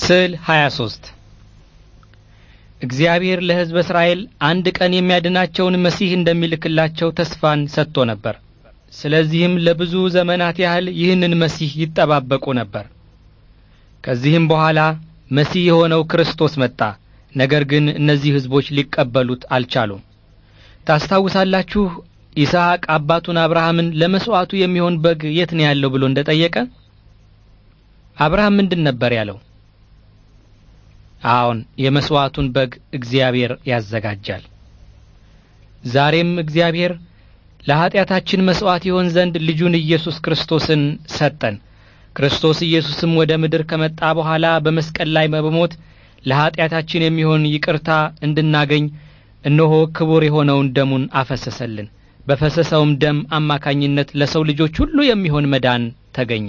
ስዕል 23 እግዚአብሔር ለሕዝበ እስራኤል አንድ ቀን የሚያድናቸውን መሲህ እንደሚልክላቸው ተስፋን ሰጥቶ ነበር። ስለዚህም ለብዙ ዘመናት ያህል ይህንን መሲህ ይጠባበቁ ነበር። ከዚህም በኋላ መሲህ የሆነው ክርስቶስ መጣ። ነገር ግን እነዚህ ሕዝቦች ሊቀበሉት አልቻሉም። ታስታውሳላችሁ ይስሐቅ አባቱን አብርሃምን ለመስዋዕቱ የሚሆን በግ የት ነው ያለው ብሎ እንደጠየቀ? አብርሃም ምንድን ነበር ያለው? አዎን የመስዋዕቱን በግ እግዚአብሔር ያዘጋጃል። ዛሬም እግዚአብሔር ለኃጢአታችን መስዋዕት ይሆን ዘንድ ልጁን ኢየሱስ ክርስቶስን ሰጠን። ክርስቶስ ኢየሱስም ወደ ምድር ከመጣ በኋላ በመስቀል ላይ በመሞት ለኃጢአታችን የሚሆን ይቅርታ እንድናገኝ እነሆ ክቡር የሆነውን ደሙን አፈሰሰልን። በፈሰሰውም ደም አማካኝነት ለሰው ልጆች ሁሉ የሚሆን መዳን ተገኘ።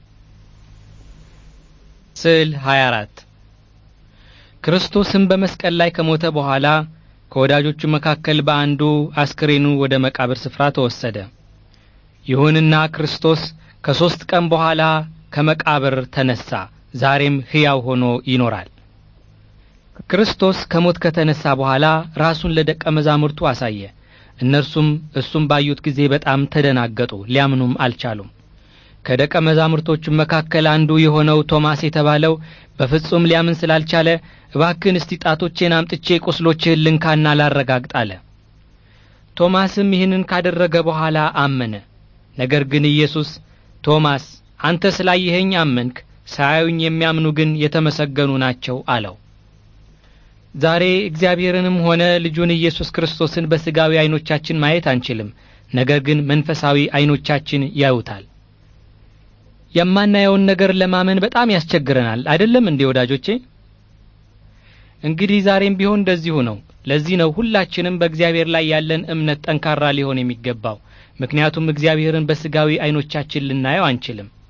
ስዕል 24 ክርስቶስም በመስቀል ላይ ከሞተ በኋላ ከወዳጆቹ መካከል በአንዱ አስክሬኑ ወደ መቃብር ስፍራ ተወሰደ። ይሁንና ክርስቶስ ከ3 ቀን በኋላ ከመቃብር ተነሳ። ዛሬም ሕያው ሆኖ ይኖራል። ክርስቶስ ከሞት ከተነሳ በኋላ ራሱን ለደቀ መዛሙርቱ አሳየ። እነርሱም እሱም ባዩት ጊዜ በጣም ተደናገጡ፣ ሊያምኑም አልቻሉም። ከደቀ መዛሙርቶቹ መካከል አንዱ የሆነው ቶማስ የተባለው በፍጹም ሊያምን ስላልቻለ እባክህን እስቲ ጣቶቼን አምጥቼ ቁስሎችህን ልንካና ላረጋግጥ አለ። ቶማስም ይህንን ካደረገ በኋላ አመነ። ነገር ግን ኢየሱስ ቶማስ አንተ ስላየኸኝ አመንክ፣ ሳያዩኝ የሚያምኑ ግን የተመሰገኑ ናቸው አለው። ዛሬ እግዚአብሔርንም ሆነ ልጁን ኢየሱስ ክርስቶስን በሥጋዊ ዓይኖቻችን ማየት አንችልም። ነገር ግን መንፈሳዊ ዓይኖቻችን ያዩታል። የማናየውን ነገር ለማመን በጣም ያስቸግረናል አይደለም እንዴ ወዳጆቼ? እንግዲህ ዛሬም ቢሆን እንደዚሁ ነው። ለዚህ ነው ሁላችንም በእግዚአብሔር ላይ ያለን እምነት ጠንካራ ሊሆን የሚገባው። ምክንያቱም እግዚአብሔርን በሥጋዊ ዓይኖቻችን ልናየው አንችልም።